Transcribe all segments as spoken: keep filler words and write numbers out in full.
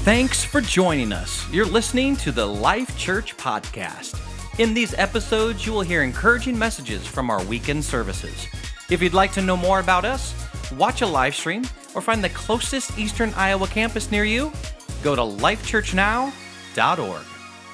Thanks for joining us. You're listening to the Life Church Podcast. In these episodes, you will hear encouraging messages from our weekend services. If you'd like to know more about us, watch a live stream, or find the closest Eastern Iowa campus near you, go to life church now dot org.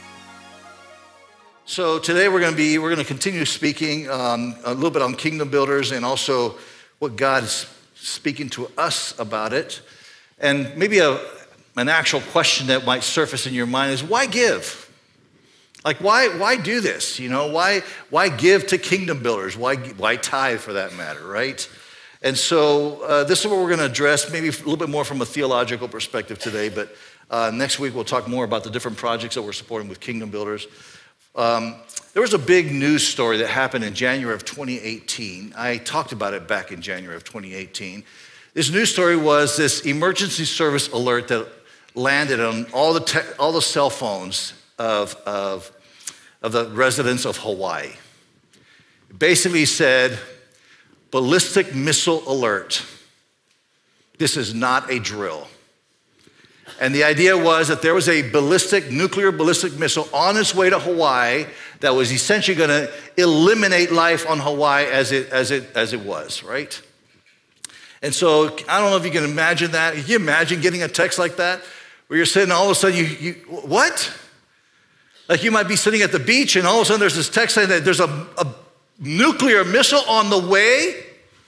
So today we're going to be we're going to continue speaking um, a little bit on Kingdom Builders and also what God is speaking to us about it, and maybe a an actual question that might surface in your mind is why give? Like why why do this? You know why why give to Kingdom Builders? Why why tithe for that matter, right? And so uh, this is what we're going to address, maybe a little bit more from a theological perspective today. But uh, next week we'll talk more about the different projects that we're supporting with Kingdom Builders. Um, there was a big news story that happened in January of twenty eighteen. I talked about it back in January of twenty eighteen. This news story was this emergency service alert that landed on all the te- all the cell phones of, of, of the residents of Hawaii. It basically said, ballistic missile alert. This is not a drill. And the idea was that there was a ballistic, nuclear ballistic missile on its way to Hawaii that was essentially going to eliminate life on Hawaii as it, as it, as it was, right? And so I don't know if you can imagine that. Can you imagine getting a text like that where you're sitting, all of a sudden you, you what? Like you might be sitting at the beach and all of a sudden there's this text saying that there's a, a nuclear missile on the way.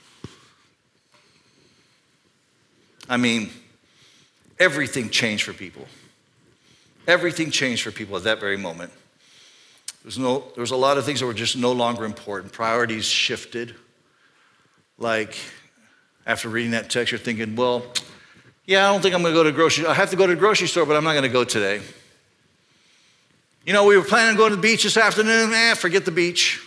I mean, everything changed for people. Everything changed for people at that very moment. There's no, there was a lot of things that were just no longer important. Priorities shifted. Like after reading that text, you're thinking, well, yeah, I don't think I'm going to go to the grocery. I have to go to the grocery store, but I'm not going to go today. You know, we were planning on going to the beach this afternoon. Eh, forget the beach.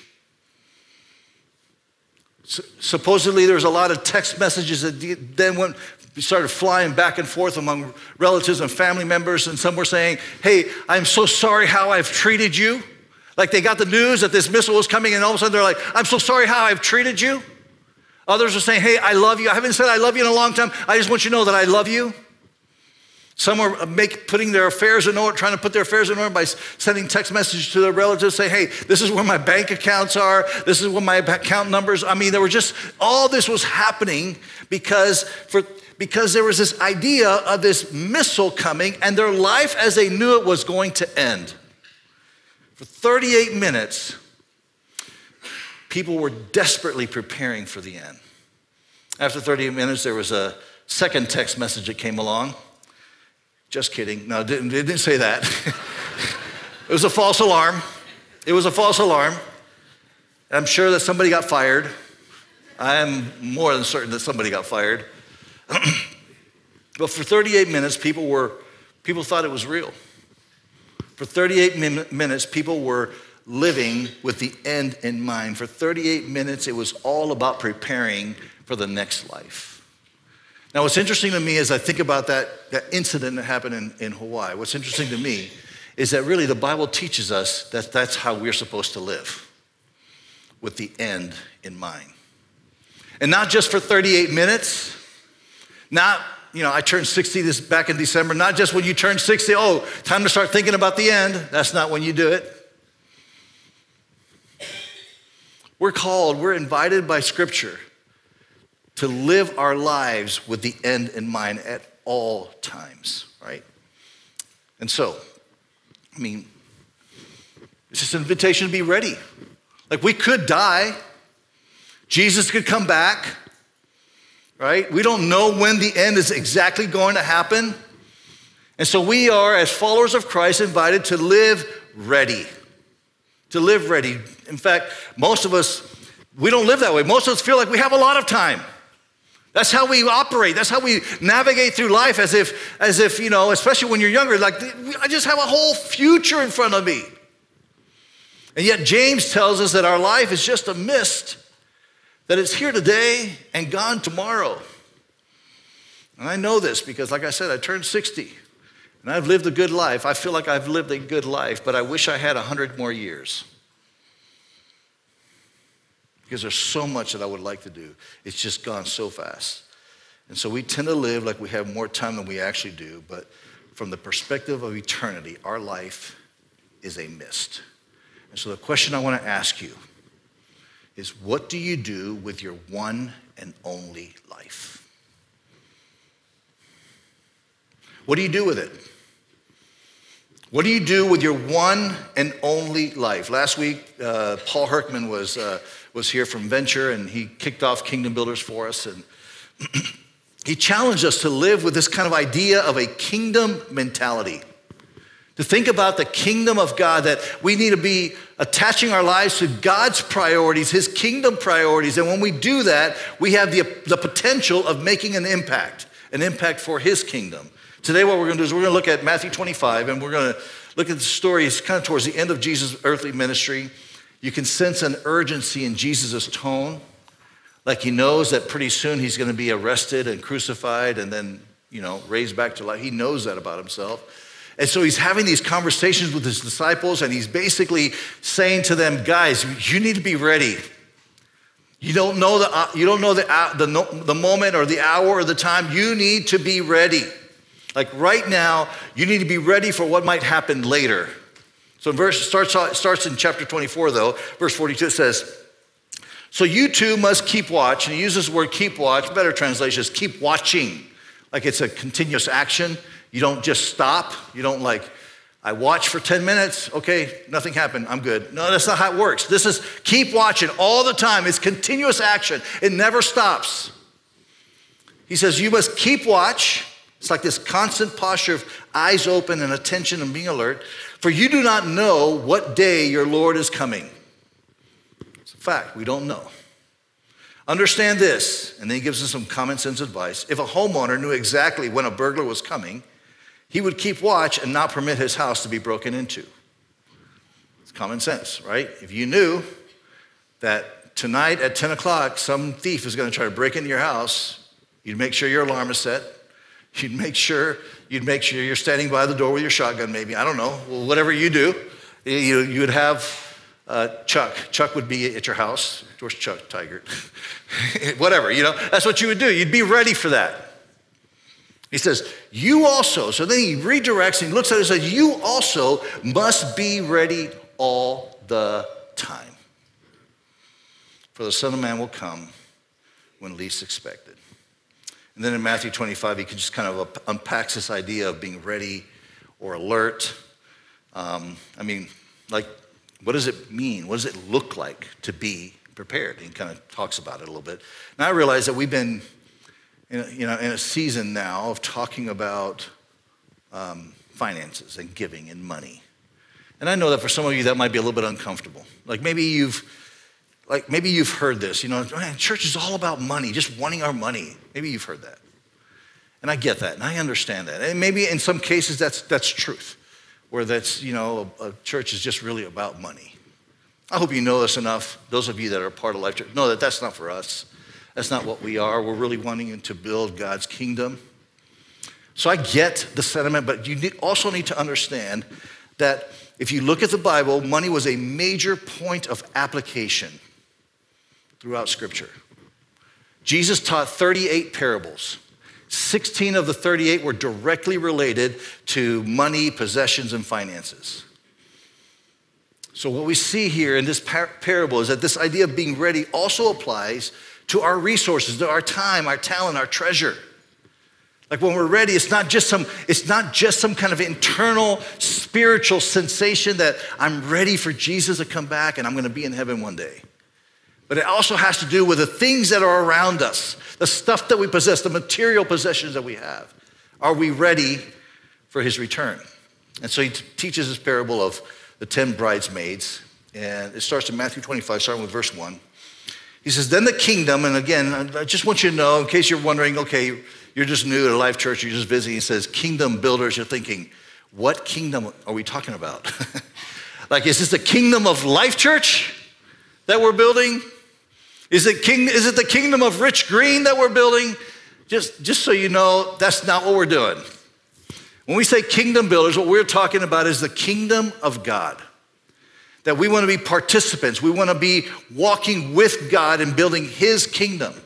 Supposedly, there was a lot of text messages that then went, started flying back and forth among relatives and family members, and some were saying, hey, I'm so sorry how I've treated you. Like they got the news that this missile was coming, and all of a sudden they're like, I'm so sorry how I've treated you. Others are saying, hey, I love you. I haven't said I love you in a long time. I just want you to know that I love you. Some are make, putting their affairs in order, trying to put their affairs in order by sending text messages to their relatives, say, hey, this is where my bank accounts are. This is what my account numbers. I mean, there were just, all this was happening because, for, because there was this idea of this missile coming and their life as they knew it was going to end. For thirty-eight minutes, people were desperately preparing for the end. After thirty-eight minutes, there was a second text message that came along. Just kidding. No, it didn't, it didn't say that. It was a false alarm. It was a false alarm. I'm sure that somebody got fired. I am more than certain that somebody got fired. But for thirty-eight minutes, people were, people thought it was real. For thirty-eight min- minutes, people were living with the end in mind. For thirty-eight minutes, it was all about preparing for the next life. Now, what's interesting to me as I think about that, that incident that happened in, in Hawaii, what's interesting to me is that really the Bible teaches us that that's how we're supposed to live, with the end in mind. And not just for thirty-eight minutes, not, you know, I turned sixty this back in December, not just when you turn sixty, oh, time to start thinking about the end. That's not when you do it. We're called, we're invited by Scripture to live our lives with the end in mind at all times, right? And so, I mean, it's just an invitation to be ready. Like we could die. Jesus could come back, right? We don't know when the end is exactly going to happen. And so we are, as followers of Christ, invited to live ready. To live ready. In fact, most of us, we don't live that way. Most of us feel like we have a lot of time. That's how we operate. That's how we navigate through life as if, as if, you know, especially when you're younger, like I just have a whole future in front of me. And yet James tells us that our life is just a mist, that it's here today and gone tomorrow. And I know this because, like I said, I turned sixty and I've lived a good life. I feel like I've lived a good life, but I wish I had one hundred more years. Because there's so much that I would like to do. It's just gone so fast. And so we tend to live like we have more time than we actually do. But from the perspective of eternity, our life is a mist. And so the question I want to ask you is, what do you do with your one and only life? What do you do with it? What do you do with your one and only life? Last week, uh, Paul Herkman was, uh, was here from Venture, and he kicked off Kingdom Builders for us. And he challenged us to live with this kind of idea of a kingdom mentality. To think about the kingdom of God, that we need to be attaching our lives to God's priorities, his kingdom priorities. And when we do that, we have the, the potential of making an impact, an impact for his kingdom. Today what we're going to do is we're going to look at Matthew twenty-five, and we're going to look at the story. It's kind of towards the end of Jesus' earthly ministry. You can sense an urgency in Jesus' tone, like he knows that pretty soon he's going to be arrested and crucified and then, you know, raised back to life. He knows that about himself. And so he's having these conversations with his disciples, and he's basically saying to them, guys, you need to be ready. You don't know the, you don't know the, the, the moment or the hour or the time. You need to be ready. Like right now, you need to be ready for what might happen later. So in verse starts, starts in chapter twenty-four, though, verse forty-two, it says, so you too must keep watch. And he uses the word keep watch. Better translation is keep watching. Like it's a continuous action. You don't just stop. You don't like, I watch for ten minutes. Okay, nothing happened. I'm good. No, that's not how it works. This is keep watching all the time. It's continuous action. It never stops. He says, you must keep watch. It's like this constant posture of eyes open and attention and being alert. For you do not know what day your Lord is coming. It's a fact. We don't know. Understand this. And then he gives us some common sense advice. If a homeowner knew exactly when a burglar was coming, he would keep watch and not permit his house to be broken into. It's common sense, right? If you knew that tonight at ten o'clock, some thief is going to try to break into your house, you'd make sure your alarm is set. You'd make sure, you'd make sure you're standing by the door with your shotgun maybe. I don't know. Well, whatever you do, you, you would have uh, Chuck. Chuck would be at your house. Where's Chuck, Tiger? Whatever, you know. That's what you would do. You'd be ready for that. He says, you also, so then he redirects and he looks at it and says, you also must be ready all the time. For the Son of Man will come when least expected. And then in Matthew twenty-five, he can just kind of unpacks this idea of being ready or alert. Um, I mean, like, what does it mean? What does it look like to be prepared? He kind of talks about it a little bit. Now I realize that we've been in a, you know, in a season now of talking about um, finances and giving and money. And I know that for some of you that might be a little bit uncomfortable. Like maybe you've Like maybe you've heard this, you know, man, church is all about money, just wanting our money. Maybe you've heard that. And I get that, and I understand that. And maybe in some cases that's that's truth, where that's, you know, a, a church is just really about money. I hope you know this enough, those of you that are part of Life Church, know that that's not for us. That's not what we are. We're really wanting to build God's kingdom. So I get the sentiment, but you need, also need to understand that if you look at the Bible, money was a major point of application throughout Scripture. Jesus taught thirty-eight parables. sixteen of the thirty-eight were directly related to money, possessions, and finances. So what we see here in this par- parable is that this idea of being ready also applies to our resources, to our time, our talent, our treasure. Like when we're ready, it's not just some, it's not just some kind of internal spiritual sensation that I'm ready for Jesus to come back and I'm going to be in heaven one day. But it also has to do with the things that are around us, the stuff that we possess, the material possessions that we have. Are we ready for his return? And so he t- teaches this parable of the ten bridesmaids. And it starts in Matthew twenty-five, starting with verse one. He says, then the kingdom, and again, I just want you to know, in case you're wondering, okay, you're just new to Life Church, you're just visiting, he says, kingdom builders, you're thinking, what kingdom are we talking about? Like, is this the kingdom of Life Church that we're building? Is it, king, is it the kingdom of Rich Green that we're building? Just, just so you know, that's not what we're doing. When we say kingdom builders, what we're talking about is the kingdom of God. That we want to be participants. We want to be walking with God and building his kingdom.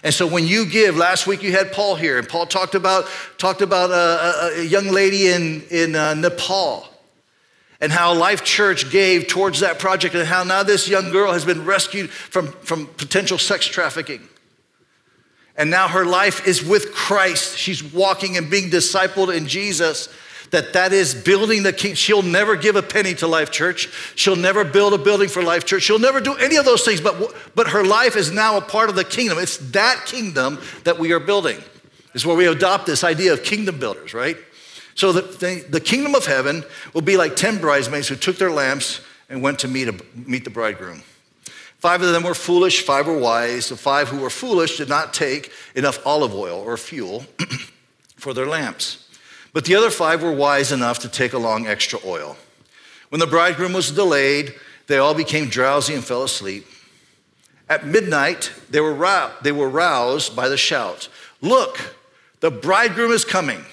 And so when you give, last week you had Paul here, and Paul talked about, talked about a, a, a young lady in, in uh, Nepal, and how Life Church gave towards that project, and how now this young girl has been rescued from, from potential sex trafficking. And now her life is with Christ. She's walking and being discipled in Jesus. That that is building the kingdom. She'll never give a penny to Life Church. She'll never build a building for Life Church. She'll never do any of those things, but, but her life is now a part of the kingdom. It's that kingdom that we are building. This is where we adopt this idea of kingdom builders, right? So the, the, the kingdom of heaven will be like ten bridesmaids who took their lamps and went to meet, a, meet the bridegroom. Five of them were foolish, five were wise. The five who were foolish did not take enough olive oil or fuel for their lamps. But the other five were wise enough to take along extra oil. When the bridegroom was delayed, they all became drowsy and fell asleep. At midnight, they were, rou- they were roused by the shout, "Look, the bridegroom is coming.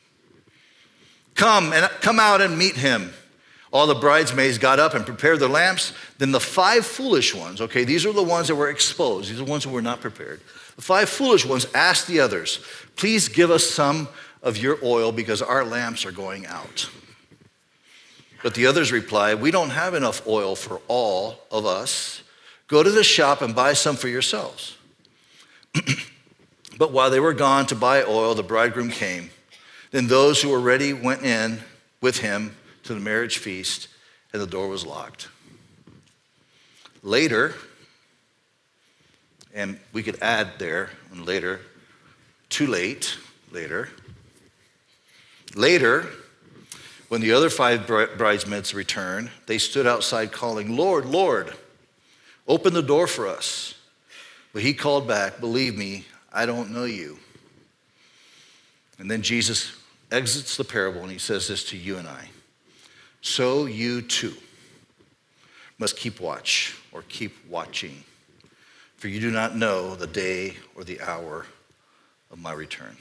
Come and come out and meet him." All the bridesmaids got up and prepared their lamps. Then the five foolish ones, okay, these are the ones that were exposed. These are the ones who were not prepared. The five foolish ones asked the others, "Please give us some of your oil because our lamps are going out." But the others replied, "We don't have enough oil for all of us. Go to the shop and buy some for yourselves." But while they were gone to buy oil, the bridegroom came. Then those who were ready went in with him to the marriage feast, and the door was locked. Later, and we could add there, and later, too late, later, Later, when the other five bridesmaids returned, they stood outside calling, "Lord, Lord, open the door for us." But he called back, "Believe me, I don't know you." And then Jesus exits the parable and he says this to you and I. So you too must keep watch or keep watching, for you do not know the day or the hour of my return.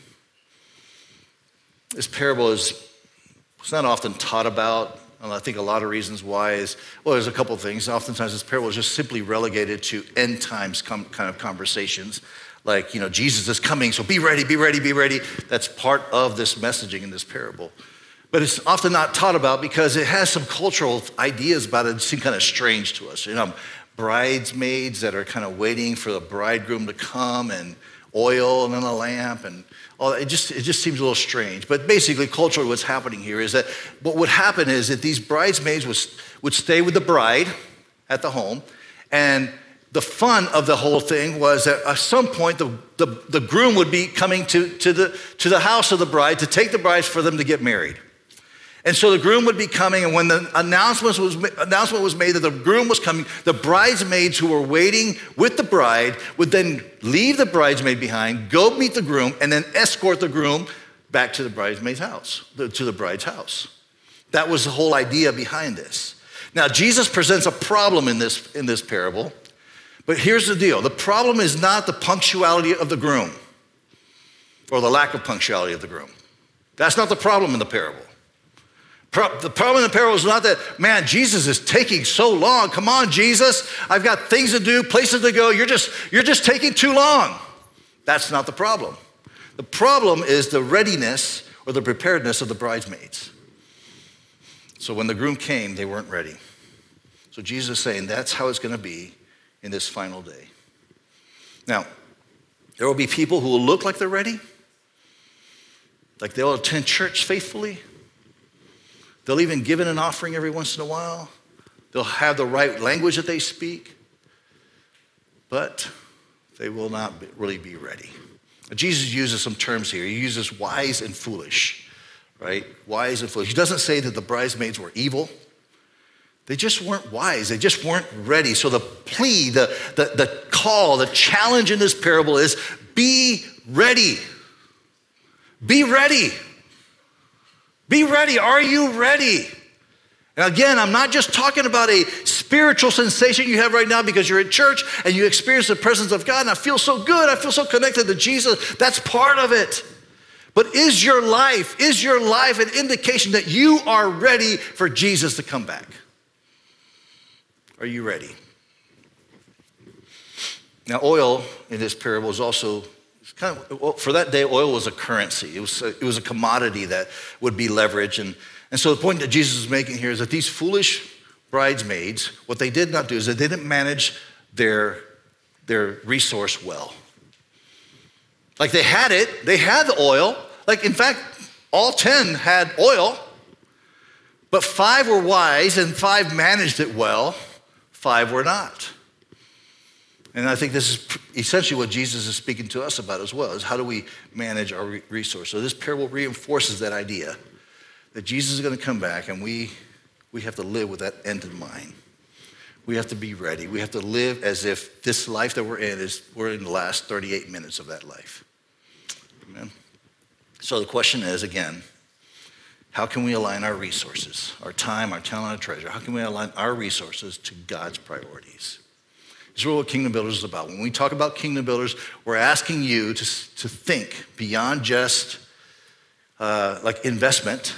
This parable is it's not often taught about, and I think a lot of reasons why is, well, there's a couple of things. Oftentimes this parable is just simply relegated to end times com- kind of conversations. Like, you know, Jesus is coming, so be ready, be ready, be ready. That's part of this messaging in this parable. But it's often not taught about because it has some cultural ideas about it that seem kind of strange to us. You know, bridesmaids that are kind of waiting for the bridegroom to come, and oil and then a lamp, and all it just it just seems a little strange. But basically, culturally, what's happening here is that what would happen is that these bridesmaids would, would stay with the bride at the home, and the fun of the whole thing was that at some point the, the, the groom would be coming to, to, the, to the house of the bride to take the bride for them to get married. And so the groom would be coming, and when the announcement was, announcement was made that the groom was coming, the bridesmaids who were waiting with the bride would then leave the bridesmaid behind, go meet the groom, and then escort the groom back to the bridesmaid's house, to the bride's house. That was the whole idea behind this. Now, Jesus presents a problem in this, in this parable. But here's the deal. The problem is not the punctuality of the groom or the lack of punctuality of the groom. That's not the problem in the parable. Pro- the problem in the parable is not that, man, Jesus is taking so long. Come on, Jesus. I've got things to do, places to go. You're just, you're just taking too long. That's not the problem. The problem is the readiness or the preparedness of the bridesmaids. So when the groom came, they weren't ready. So Jesus is saying that's how it's going to be in this final day. Now, there will be people who will look like they're ready, like they'll attend church faithfully. They'll even give in an offering every once in a while. They'll have the right language that they speak, but they will not be, really be ready. Jesus uses some terms here. He uses wise and foolish, right? Wise and foolish. He doesn't say that the bridesmaids were evil. They just weren't wise. They just weren't ready. So the plea, the, the, the call, the challenge in this parable is be ready. Be ready. Be ready. Are you ready? And again, I'm not just talking about a spiritual sensation you have right now because you're in church and you experience the presence of God and I feel so good. I feel so connected to Jesus. That's part of it. But is your life, is your life an indication that you are ready for Jesus to come back? Are you ready? Now, oil in this parable is also kind of, for that day, oil was a currency. It was a, it was a commodity that would be leveraged. And, and so the point that Jesus is making here is that these foolish bridesmaids, what they did not do is they didn't manage their, their resource well. Like they had it, they had the oil. Like in fact, all ten had oil, but five were wise and five managed it well, five were not. And I think this is essentially what Jesus is speaking to us about as well, is how do we manage our resources. So this parable reinforces that idea that Jesus is going to come back and we, we have to live with that end in mind. We have to be ready. We have to live as if this life that we're in is, we're in the last thirty-eight minutes of that life. Amen. So the question is, again, how can we align our resources, our time, our talent, our treasure? How can we align our resources to God's priorities? This is really what Kingdom Builders is about. When we talk about Kingdom Builders, we're asking you to, to think beyond just uh, like investment.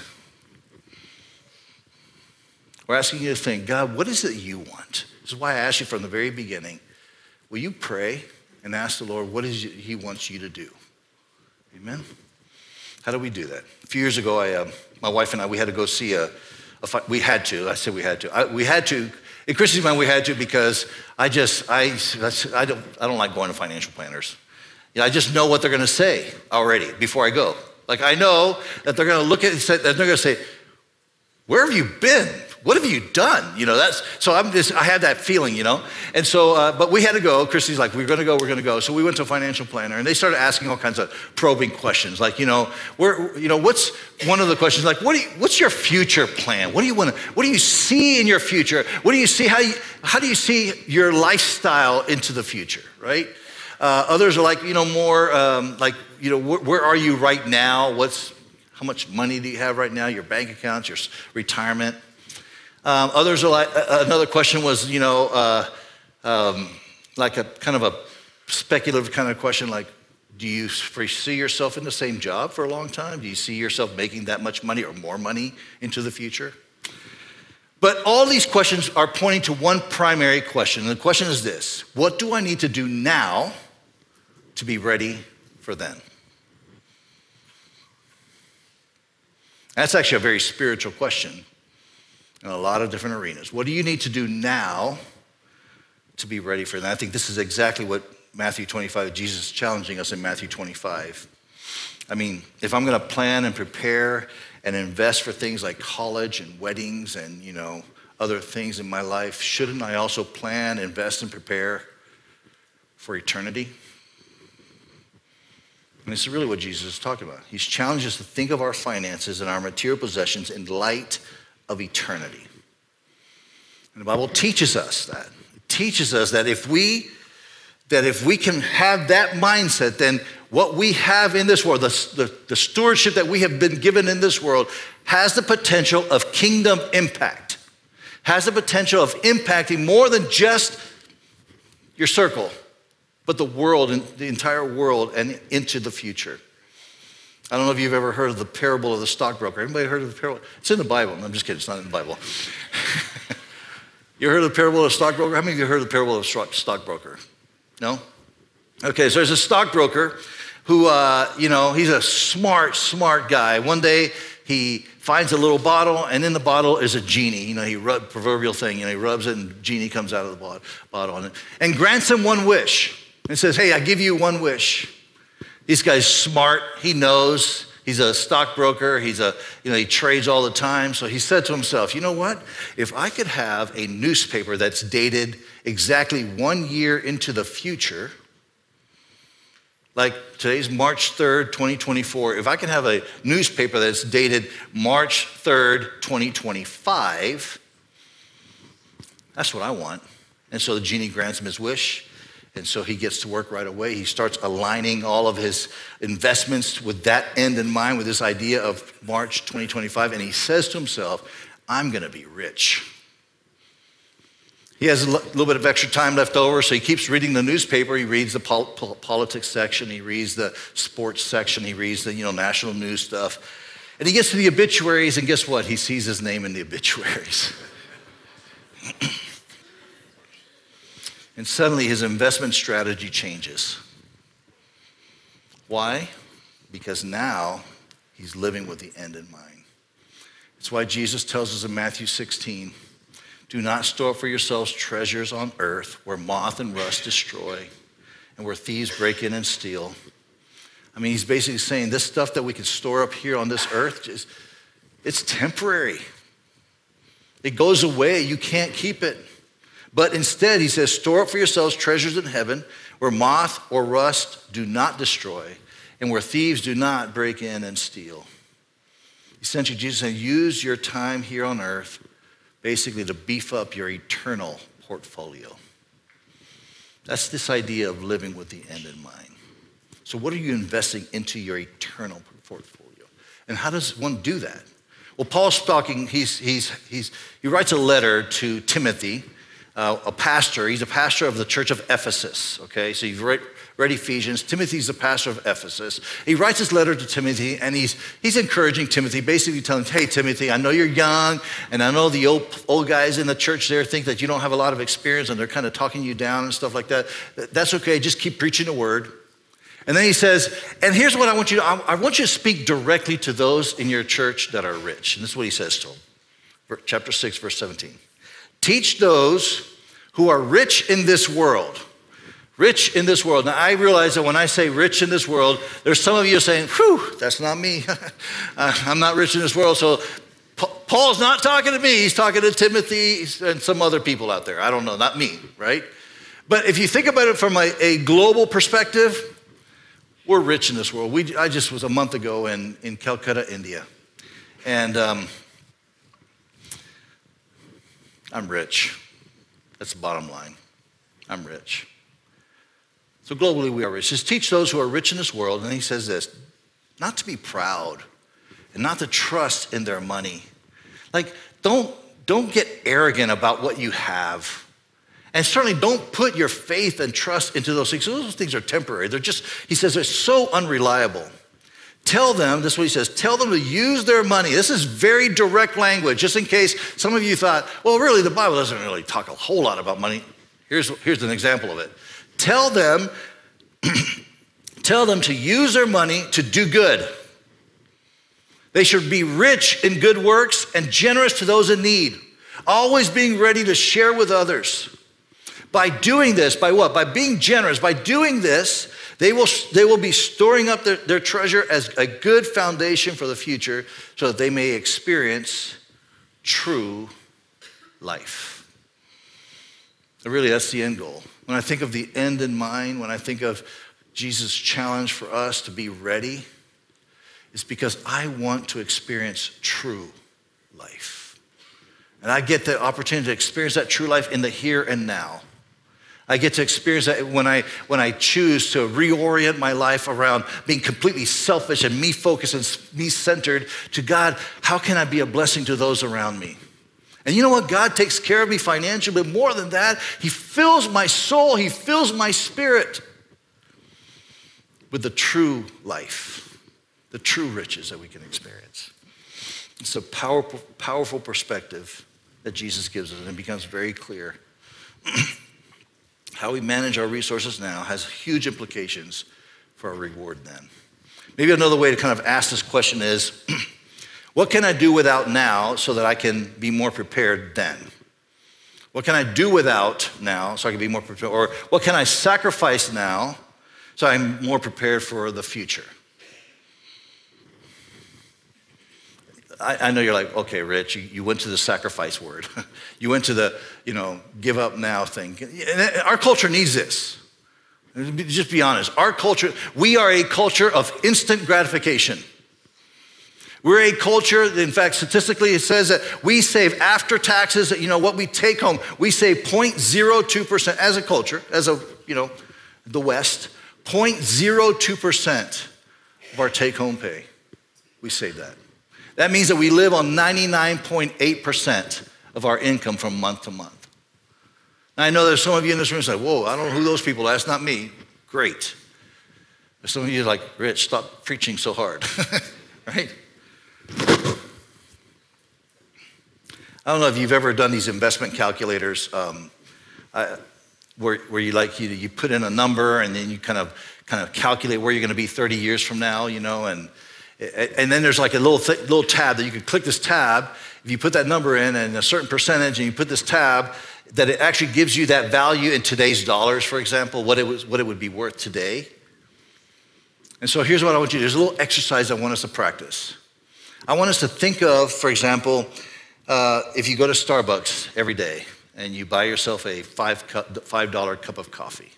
We're asking you to think, God, what is it you want? This is why I asked you from the very beginning, will you pray and ask the Lord what is it he wants you to do? Amen? How do we do that? A few years ago, I, uh, my wife and I, we had to go see a, a fight. We had to, I said we had to. I, we had to, in Christy's mind, we had to because I just, I, I, don't, I don't like going to financial planners. You know, I just know what they're going to say already before I go. Like I know that they're going to look at it and say, they're going to say, where have you been? What have you done? You know, that's, so I'm just, I had that feeling, you know? And so, uh, but we had to go. Christy's like, we're gonna go, we're gonna go. So we went to a financial planner and they started asking all kinds of probing questions. Like, you know, where, you know, what's one of the questions, like, what do you, what's your future plan? What do you want to, what do you see in your future? What do you see, how, you, how do you see your lifestyle into the future, right? Uh, others are like, you know, more um, like, you know, wh- where are you right now? What's, how much money do you have right now? Your bank accounts, your retirement. Um, others are like, uh, another question was, you know, uh, um, like a kind of a speculative kind of question, like, do you foresee yourself in the same job for a long time? Do you see yourself making that much money or more money into the future? But all these questions are pointing to one primary question. And the question is this: what do I need to do now to be ready for then? That's actually a very spiritual question in a lot of different arenas. What do you need to do now to be ready for that? I think this is exactly what Matthew twenty-five, Jesus is challenging us in Matthew twenty-five. I mean, if I'm gonna plan and prepare and invest for things like college and weddings and, you know, other things in my life, shouldn't I also plan, invest, and prepare for eternity? And this is really what Jesus is talking about. He's challenged us to think of our finances and our material possessions in light of eternity. And the Bible teaches us that. It teaches us that if we that if we can have that mindset, then what we have in this world, the, the, the stewardship that we have been given in this world, has the potential of kingdom impact, has the potential of impacting more than just your circle, but the world, and the entire world, and into the future. I don't know if you've ever heard of the parable of the stockbroker. Anybody heard of the parable? It's in the Bible. No, I'm just kidding. It's not in the Bible. You heard of the parable of the stockbroker? How many of you heard of the parable of the stockbroker? No? Okay, so there's a stockbroker who, uh, you know, he's a smart, smart guy. One day he finds a little bottle, and in the bottle is a genie. You know, he rub, proverbial thing, you know, he rubs it, and genie comes out of the bottle, and, and grants him one wish. And says, hey, I give you one wish. This guy's smart. He knows. He's a stockbroker. He's a, you know, he trades all the time. So he said to himself, you know what? If I could have a newspaper that's dated exactly one year into the future, like today's March third, twenty twenty-four, if I can have a newspaper that's dated March third, twenty twenty-five, that's what I want. And so the genie grants him his wish. And so he gets to work right away. He starts aligning all of his investments with that end in mind, with this idea of March twenty twenty-five. And he says to himself, I'm going to be rich. He has a little bit of extra time left over, so he keeps reading the newspaper. He reads the pol- pol- politics section. He reads the sports section. He reads the, you know, national news stuff. And he gets to the obituaries, and guess what? He sees his name in the obituaries. And suddenly his investment strategy changes. Why? Because now he's living with the end in mind. It's why Jesus tells us in Matthew sixteen, do not store up for yourselves treasures on earth where moth and rust destroy and where thieves break in and steal. I mean, he's basically saying this stuff that we can store up here on this earth, just, it's temporary. It goes away. You can't keep it. But instead, he says, store up for yourselves treasures in heaven where moth or rust do not destroy and where thieves do not break in and steal. Essentially, Jesus said, use your time here on earth basically to beef up your eternal portfolio. That's this idea of living with the end in mind. So what are you investing into your eternal portfolio? And how does one do that? Well, Paul's talking, he's, he's, he's, he writes a letter to Timothy, uh, a pastor. He's a pastor of the church of Ephesus, okay? So you've read, read Ephesians. Timothy's the pastor of Ephesus. He writes this letter to Timothy, and he's, he's encouraging Timothy, basically telling him, hey, Timothy, I know you're young, and I know the old, old guys in the church there think that you don't have a lot of experience, and they're kind of talking you down and stuff like that. That's okay. Just keep preaching the word. And then he says, and here's what I want you to, I want you to speak directly to those in your church that are rich. And this is what he says to them. Chapter six, verse seventeen. Teach those who are rich in this world. Rich in this world. Now, I realize that when I say rich in this world, there's some of you saying, whew, that's not me. I'm not rich in this world. So Paul's not talking to me. He's talking to Timothy and some other people out there. I don't know, not me, right? But if you think about it from a, a global perspective, we're rich in this world. We, I just was a month ago in, in Calcutta, India. And um, I'm rich. That's the bottom line. I'm rich. So globally we are rich. Just teach those who are rich in this world, and he says this, not to be proud and not to trust in their money. Like, don't, don't get arrogant about what you have. And certainly don't put your faith and trust into those things. Those things are temporary. They're just, he says, they're so unreliable. Tell them, this is what he says, tell them to use their money. This is very direct language, just in case some of you thought, well, really, the Bible doesn't really talk a whole lot about money. Here's, here's an example of it. Tell them, tell them to use their money to do good. They should be rich in good works and generous to those in need, always being ready to share with others. By doing this, by what? By being generous, by doing this, they will, they will be storing up their, their treasure as a good foundation for the future so that they may experience true life. And really, that's the end goal. When I think of the end in mind, when I think of Jesus' challenge for us to be ready, it's because I want to experience true life. And I get the opportunity to experience that true life in the here and now. I get to experience that when I when I choose to reorient my life around being completely selfish and me-focused and me-centered to God, how can I be a blessing to those around me? And you know what? God takes care of me financially, but more than that, he fills my soul, he fills my spirit with the true life, the true riches that we can experience. It's a powerful, powerful perspective that Jesus gives us, and it becomes very clear. How we manage our resources now has huge implications for our reward then. Maybe another way to kind of ask this question is, what can I do without now so that I can be more prepared then? What can I do without now so I can be more prepared? Or what can I sacrifice now so I'm more prepared for the future? I, I know you're like, okay, Rich, you, you went to the sacrifice word. You went to the, you know, give up now thing. And our culture needs this. Just be honest. Our culture, we are a culture of instant gratification. We're a culture, in fact, statistically, it says that we save after taxes, you know, what we take home, we save zero point zero two percent as a culture, as a, you know, the West, zero point zero two percent of our take-home pay. We save that. That means that we live on ninety-nine point eight percent of our income from month to month. Now, I know there's some of you in this room who say, whoa, I don't know who those people are. That's not me. Great. There's some of you like, Rich, stop preaching so hard, right? I don't know if you've ever done these investment calculators. Um, I, where, where you like you, you put in a number and then you kind of kind of calculate where you're going to be thirty years from now, you know, and and then there's like a little th- little tab that you can click this tab. If you put that number in and a certain percentage and you put this tab, that it actually gives you that value in today's dollars, for example, what it was, what it would be worth today. And so here's what I want you to do. There's a little exercise I want us to practice. I want us to think of, for example, uh, if you go to Starbucks every day and you buy yourself a five cup, five dollar cup of coffee,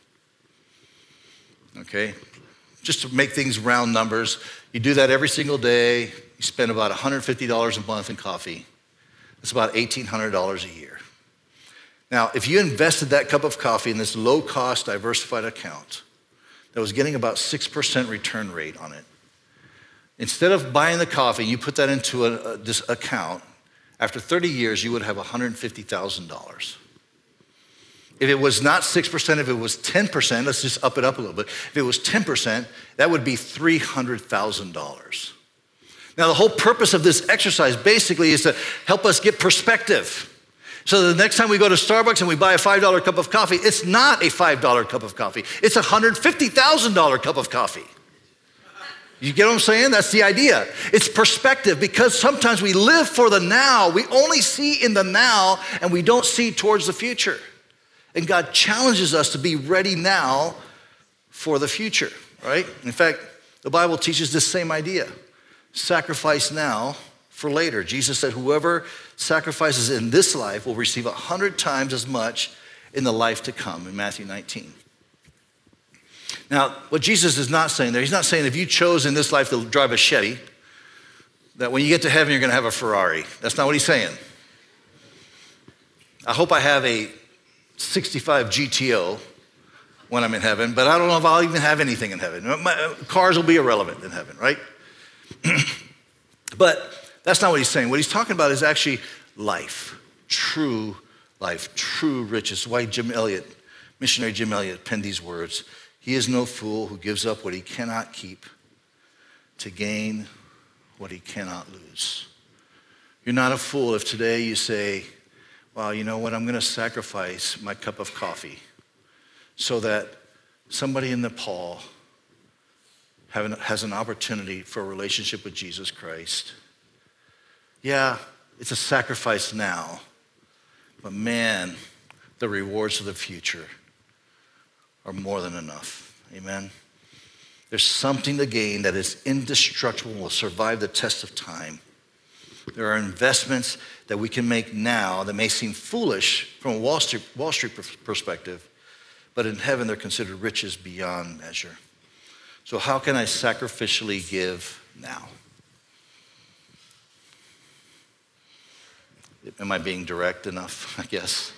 okay? Just to make things round numbers, you do that every single day. You spend about one hundred fifty dollars a month in coffee. That's about eighteen hundred dollars a year. Now, if you invested that cup of coffee in this low-cost diversified account that was getting about six percent return rate on it, instead of buying the coffee, you put that into a, a, this account, after thirty years, you would have one hundred fifty thousand dollars. If it was not six percent, if it was ten percent, let's just up it up a little bit. If it was ten percent, that would be three hundred thousand dollars. Now, the whole purpose of this exercise basically is to help us get perspective. So the next time we go to Starbucks and we buy a five dollar cup of coffee, it's not a five dollar cup of coffee. It's a one hundred fifty thousand dollars cup of coffee. You get what I'm saying? That's the idea. It's perspective, because sometimes we live for the now. We only see in the now and we don't see towards the future. And God challenges us to be ready now for the future, right? In fact, the Bible teaches this same idea. Sacrifice now for later. Jesus said, whoever sacrifices in this life will receive a hundred times as much in the life to come, in Matthew nineteen. Now, what Jesus is not saying there, he's not saying if you chose in this life to drive a Chevy, that when you get to heaven, you're going to have a Ferrari. That's not what he's saying. I hope I have a sixty-five G T O when I'm in heaven, but I don't know if I'll even have anything in heaven. My, cars will be irrelevant in heaven, right? But that's not what he's saying. What he's talking about is actually life, true life, true riches. Why Jim Elliot, missionary Jim Elliot, penned these words. He is no fool who gives up what he cannot keep to gain what he cannot lose. You're not a fool if today you say, well, you know what, I'm going to sacrifice my cup of coffee so that somebody in Nepal has an opportunity for a relationship with Jesus Christ. Yeah, it's a sacrifice now, but man, the rewards of the future are more than enough. Amen? There's something to gain that is indestructible and will survive the test of time. There are investments that we can make now that may seem foolish from a Wall Street, Wall Street perspective, but in heaven they're considered riches beyond measure. So how can I sacrificially give now? Am I being direct enough, I guess?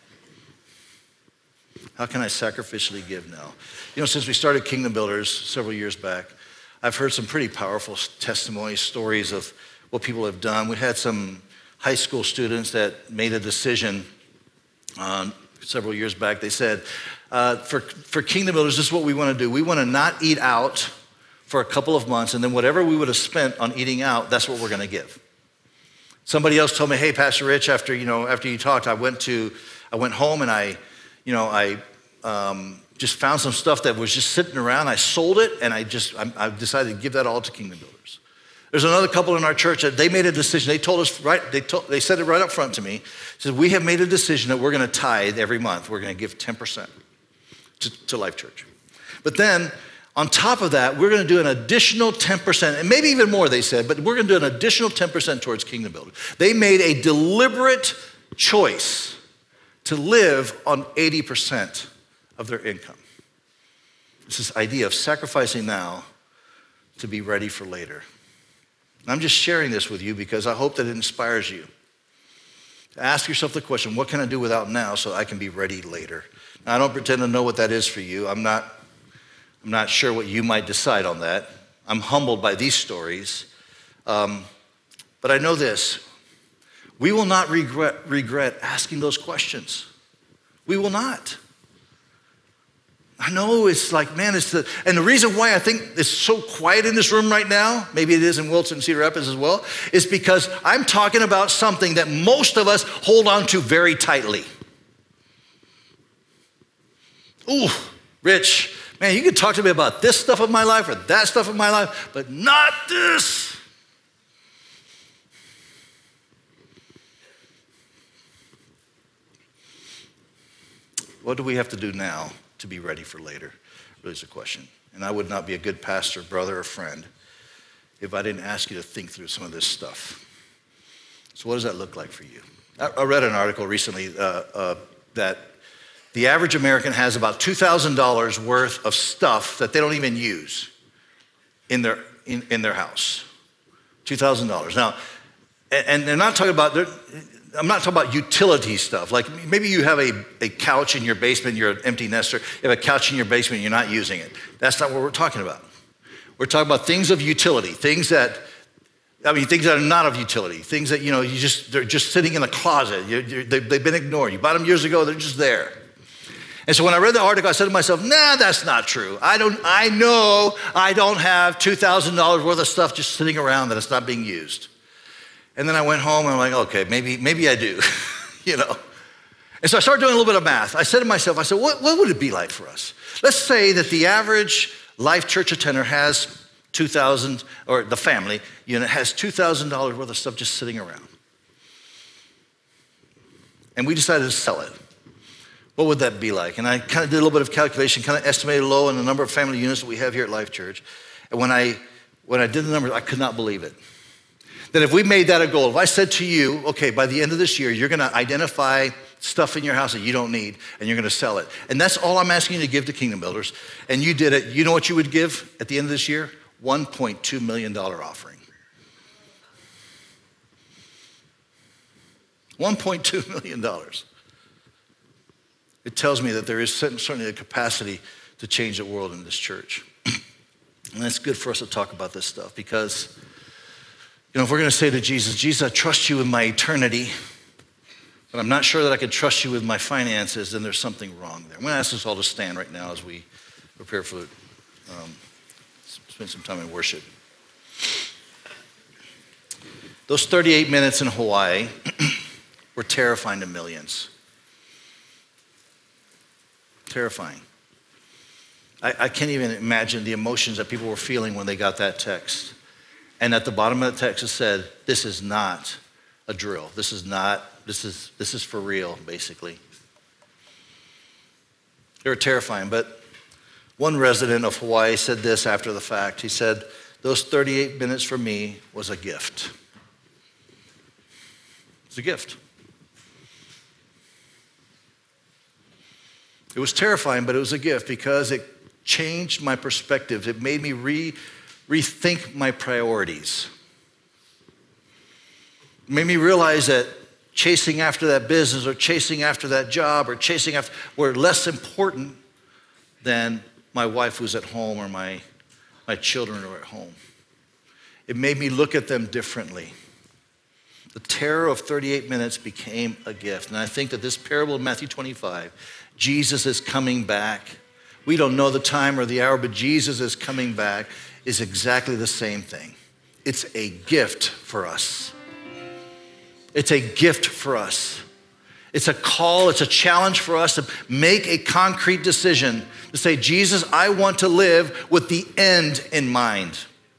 How can I sacrificially give now? You know, since we started Kingdom Builders several years back, I've heard some pretty powerful testimonies, stories of what people have done. We had some high school students that made a decision um, several years back. They said, uh, for, for Kingdom Builders, this is what we want to do. We want to not eat out for a couple of months, and then whatever we would have spent on eating out, that's what we're going to give. Somebody else told me, hey, Pastor Rich, after, you know, after you talked, I went to, I went home and I, you know, I um, just found some stuff that was just sitting around. I sold it, and I just, I, I decided to give that all to Kingdom Builders. There's another couple in our church that they made a decision. They told us, right, they, told, they said it right up front to me. Said, we have made a decision that we're going to tithe every month. We're going to give ten percent to, to Life Church. But then, on top of that, we're going to do an additional ten percent, and maybe even more, they said, but we're going to do an additional ten percent towards Kingdom Builders. They made a deliberate choice to live on eighty percent of their income. It's this idea of sacrificing now to be ready for later. And I'm just sharing this with you because I hope that it inspires you to ask yourself the question, what can I do without now so I can be ready later? Now, I don't pretend to know what that is for you. I'm not, I'm not sure what you might decide on that. I'm humbled by these stories. Um, but I know this. We will not regret, regret asking those questions. We will not. I know it's like, man, it's the, and the reason why I think it's so quiet in this room right now, maybe it is in Wilton, Cedar Rapids as well, is because I'm talking about something that most of us hold on to very tightly. Ooh, Rich, man, you can talk to me about this stuff of my life or that stuff of my life, but not this. What do we have to do now to be ready for later? Really is a question. And I would not be a good pastor, brother, or friend if I didn't ask you to think through some of this stuff. So what does that look like for you? I, I read an article recently uh, uh, that the average American has about two thousand dollars worth of stuff that they don't even use in their, in, in their house. two thousand dollars. Now, and they're not talking about, I'm not talking about utility stuff. Like maybe you have a, a couch in your basement, you're an empty nester, you have a couch in your basement, you're not using it. That's not what we're talking about. We're talking about things of utility, things that, I mean, things that are not of utility, things that, you know, you just, they're just sitting in the closet. You're, you're, they've, they've been ignored. You bought them years ago, they're just there. And so when I read the article, I said to myself, nah, that's not true. I don't, I know I don't have two thousand dollars worth of stuff just sitting around that it's not being used. And then I went home and I'm like, okay, maybe, maybe I do, you know. And so I started doing a little bit of math. I said to myself, I said, what, what would it be like for us? Let's say that the average Life Church attender has two thousand, or the family unit has two thousand dollars worth of stuff just sitting around. And we decided to sell it. What would that be like? And I kind of did a little bit of calculation, kind of estimated low on the number of family units that we have here at Life Church. And when I, when I did the numbers, I could not believe it. That if we made that a goal, if I said to you, okay, by the end of this year, you're gonna identify stuff in your house that you don't need, and you're gonna sell it. And that's all I'm asking you to give to Kingdom Builders. And you did it. You know what you would give at the end of this year? one point two million dollars offering. one point two million dollars. It tells me that there is certainly a capacity to change the world in this church. And it's good for us to talk about this stuff because, you know, if we're gonna say to Jesus, Jesus, I trust you with my eternity, but I'm not sure that I can trust you with my finances, then there's something wrong there. I'm gonna ask us all to stand right now as we prepare for, um, spend some time in worship. Those thirty-eight minutes in Hawaii were terrifying to millions. Terrifying. I, I can't even imagine the emotions that people were feeling when they got that text. And at the bottom of the text it said, this is not a drill. This is not, this is, this is for real, basically. They were terrifying, but one resident of Hawaii said this after the fact. He said, those thirty-eight minutes for me was a gift. It's a gift. It was terrifying, but it was a gift because it changed my perspective. It made me re, rethink my priorities. It made me realize that chasing after that business or chasing after that job or chasing after were less important than my wife who's at home or my, my children who are at home. It made me look at them differently. The terror of thirty-eight minutes became a gift. And I think that this parable of Matthew twenty-five, Jesus is coming back. We don't know the time or the hour, but Jesus is coming back is exactly the same thing. It's a gift for us. It's a gift for us. It's a call, it's a challenge for us to make a concrete decision to say, Jesus, I want to live with the end in mind.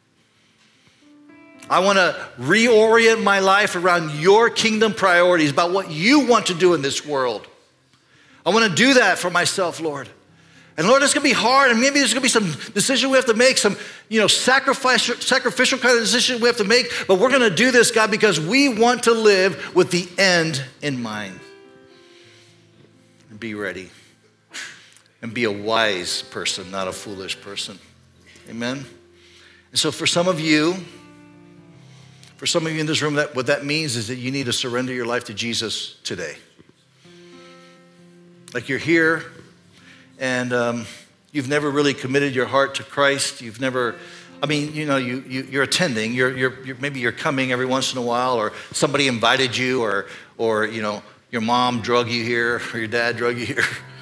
I want to reorient my life around your kingdom priorities, about what you want to do in this world. I want to do that for myself, Lord. And Lord, it's going to be hard, and maybe there's going to be some decision we have to make, some, you know, sacrificial, sacrificial kind of decision we have to make, but we're going to do this, God, because we want to live with the end in mind. And be ready. And be a wise person, not a foolish person. Amen? And so for some of you, for some of you in this room, that what that means is that you need to surrender your life to Jesus today. Like you're here, and um, you've never really committed your heart to Christ. You've never, I mean, you know, you, you, you're attending. You're, you're, you're, maybe you're coming every once in a while, or somebody invited you, or, or you know, your mom drug you here, or your dad drug you here.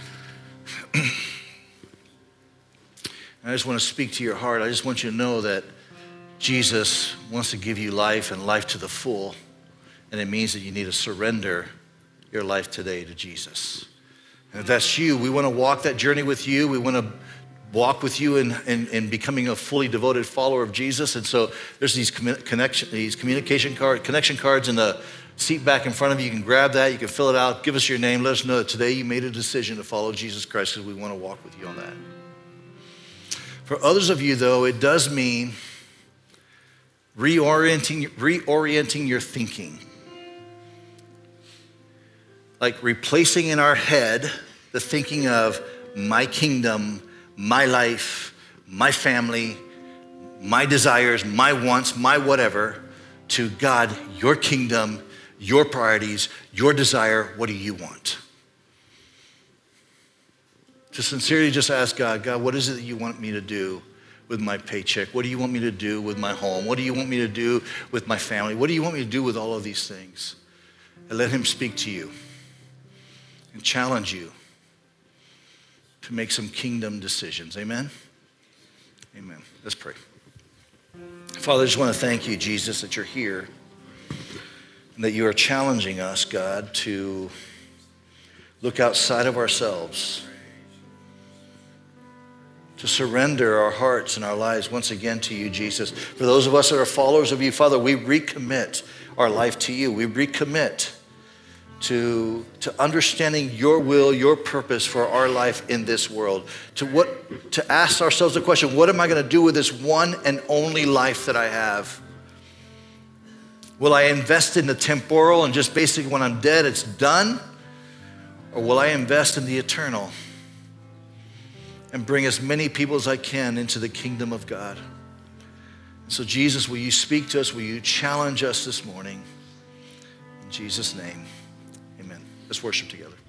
I just want to speak to your heart. I just want you to know that Jesus wants to give you life and life to the full, and it means that you need to surrender your life today to Jesus. And if that's you, we want to walk that journey with you. We want to walk with you in, in, in becoming a fully devoted follower of Jesus. And so there's these connection, these communication card, connection cards in the seat back in front of you. You can grab that. You can fill it out. Give us your name. Let us know that today you made a decision to follow Jesus Christ, because we want to walk with you on that. For others of you, though, it does mean reorienting, reorienting your thinking. Like replacing in our head the thinking of my kingdom, my life, my family, my desires, my wants, my whatever, to God, your kingdom, your priorities, your desire, what do you want? To sincerely just ask God, God, what is it that you want me to do with my paycheck? What do you want me to do with my home? What do you want me to do with my family? What do you want me to do with all of these things? And let him speak to you and challenge you to make some kingdom decisions. Amen? Amen. Let's pray. Father, I just want to thank you, Jesus, that you're here and that you are challenging us, God, to look outside of ourselves, to surrender our hearts and our lives once again to you, Jesus. For those of us that are followers of you, Father, we recommit our life to you. We recommit to, to understanding your will, your purpose for our life in this world. To what to ask ourselves the question, what am I going to do with this one and only life that I have? Will I invest in the temporal and just basically when I'm dead, it's done? Or will I invest in the eternal and bring as many people as I can into the kingdom of God? So Jesus, will you speak to us? Will you challenge us this morning? In Jesus' name. Let's worship together.